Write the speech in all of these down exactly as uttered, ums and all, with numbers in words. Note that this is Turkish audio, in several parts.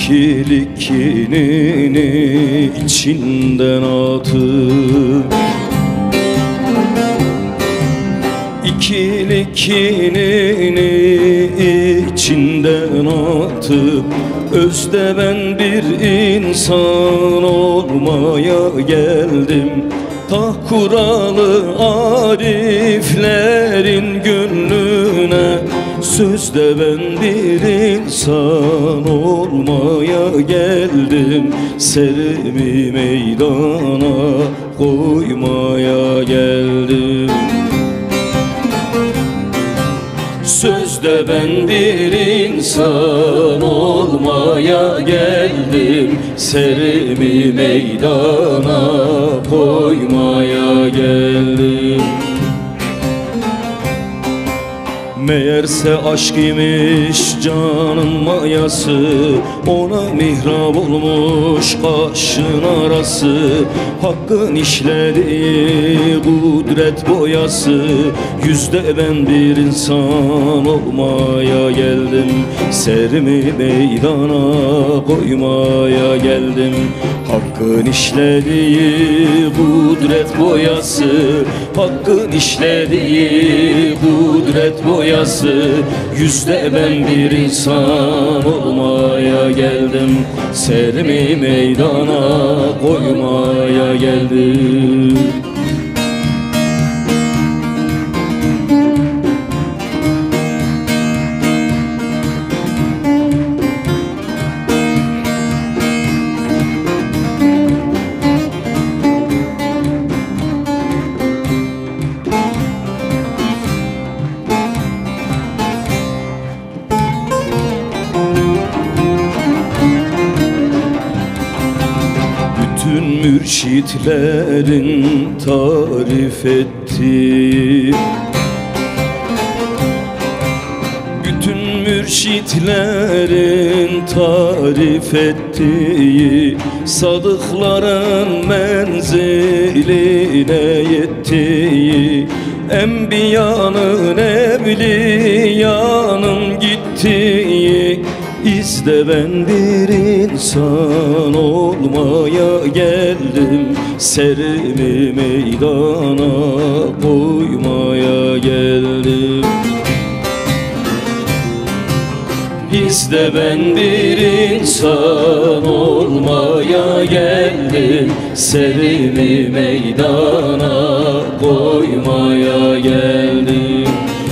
İkilikinin içinden atıp İkilikinin içinden atıp özde ben bir insan olmaya geldim. Ta kuralı ariflerin gönlüne sözde ben bir insan olmaya geldim. Serimi meydana koymaya geldim. Sözde ben bir insan olmaya geldim. Serimi meydana koymaya geldim. Meğerse aşk imiş canın mayası, ona mihrap olmuş kaşın arası. Hakkın işlediği kudret boyası, yüzde ben bir insan olmaya geldim. Serimi meydana koymaya geldim. Hakkın işlediği kudret boyası, Hakkın işlediği kudret boyası, yüzde ben bir insan olmaya geldim. Serimi meydana koymaya geldim. Bütün mürşitlerin tarif ettiği, bütün mürşitlerin tarif ettiği, sadıkların menziline yettiği, enbiyanın evliyanın gittiği, İzde ben bir insan olmaya geldim. Serimi meydana koymaya geldim. İzde ben bir insan olmaya geldim. Serimi meydana koymaya geldim.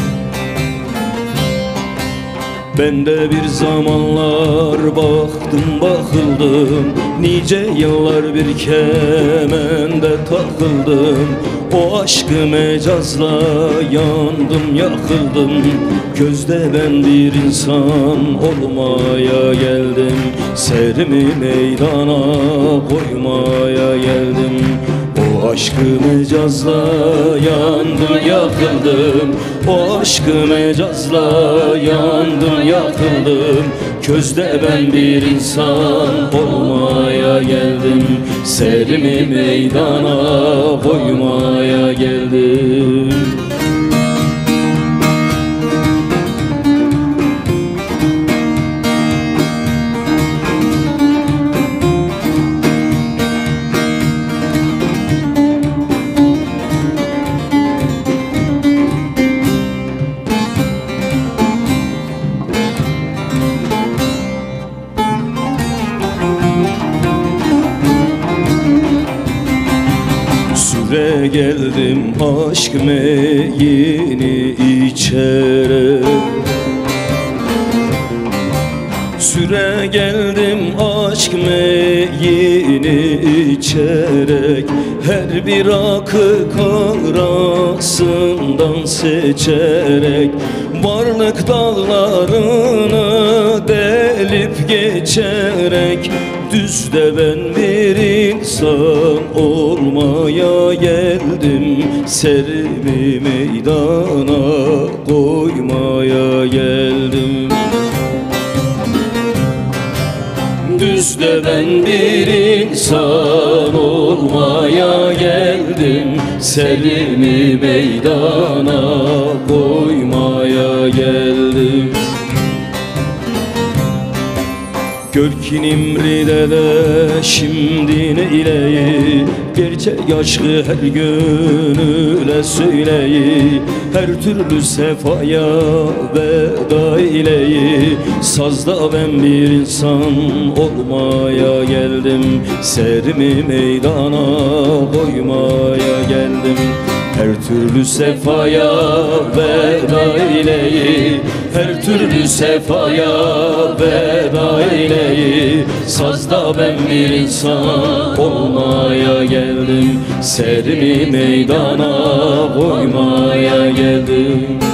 Ben de bir zamanlar baktım bakıldım, nice yıllar bir kemende takıldım. O aşkı mecazla yandım yakıldım. Gözde ben bir insan olmaya geldim. Serimi meydana koymaya geldim. O aşkı mecazla yandım yakıldım. O aşkı mecazla yandım yakıldım. Közde ben bir insan olmaya geldim. Serimi meydana koymaya geldim. Süre geldim aşk meyini içerek, süre geldim aşk meyini içerek, her bir akık arasından seçerek, varlık dağlarını delip geçerek, düzde ben bir insan olmaya geldim. Serimi meydana koymaya geldim. Düzde ben bir insan olmaya geldim. Serimi meydana koymaya geldim. Gör ki Nimri'de de şimdi ne ileyi, gerçek aşkı her gönüle söyleyi, her türlü sefaya veda ileyi. Sazda ben bir insan olmaya geldim, serimi meydana koymaya geldim. Her türlü sefaya veda ileyi, her türlü sefaya veda ileyi. Sazda ben bir insan olmaya geldim, serimi meydana koymaya geldim.